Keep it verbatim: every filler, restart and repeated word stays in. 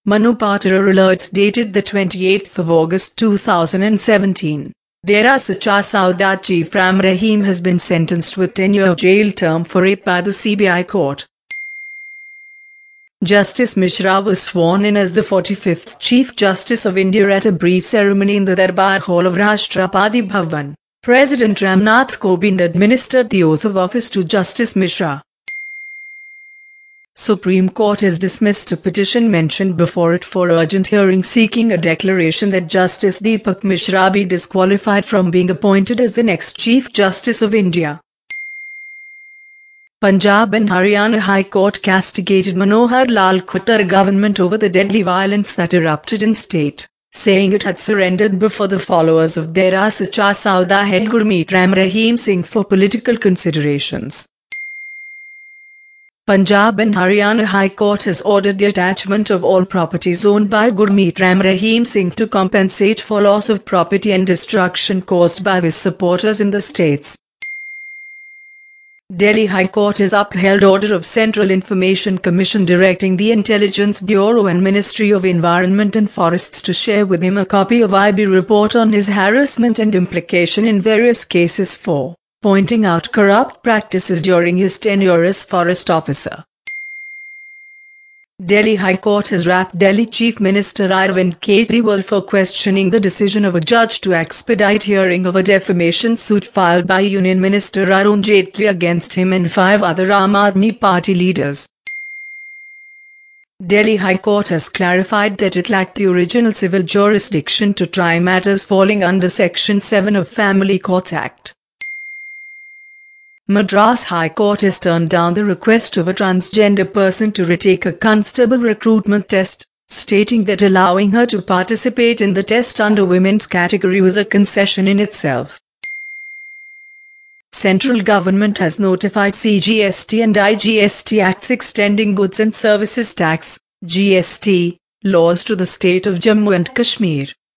Manu Patra alerts dated the twenty-eighth of August two thousand seventeen. Dera Sacha Sauda Chief Ram Rahim has been sentenced with ten-year jail term for rape by the C B I court. Justice Mishra was sworn in as the forty-fifth Chief Justice of India at a brief ceremony in the Darbar Hall of Rashtrapati Bhavan. President Ramnath Kovind administered the oath of office to Justice Mishra. Supreme Court has dismissed a petition mentioned before it for urgent hearing seeking a declaration that Justice Deepak Mishra be disqualified from being appointed as the next Chief Justice of India. Punjab and Haryana High Court castigated Manohar Lal Khattar government over the deadly violence that erupted in state, saying it had surrendered before the followers of Dera Sacha Sauda head Gurmeet Ram Rahim Singh for political considerations. Punjab and Haryana High Court has ordered the attachment of all properties owned by Gurmeet Ram Rahim Singh to compensate for loss of property and destruction caused by his supporters in the states. Delhi High Court has upheld order of Central Information Commission directing the Intelligence Bureau and Ministry of Environment and Forests to share with him a copy of I B report on his harassment and implication in various cases for pointing out corrupt practices during his tenure as forest officer. Delhi High Court has wrapped Delhi Chief Minister Arvind Kejriwal for questioning the decision of a judge to expedite hearing of a defamation suit filed by Union Minister Arun Jaitley against him and five other Aam Aadmi Party leaders. Delhi High Court has clarified that it lacked the original civil jurisdiction to try matters falling under Section seven of Family Courts Act. Madras High Court has turned down the request of a transgender person to retake a constable recruitment test, stating that allowing her to participate in the test under women's category was a concession in itself. Central government has notified C G S T and I G S T Acts extending goods and services tax (G S T) laws to the state of Jammu and Kashmir.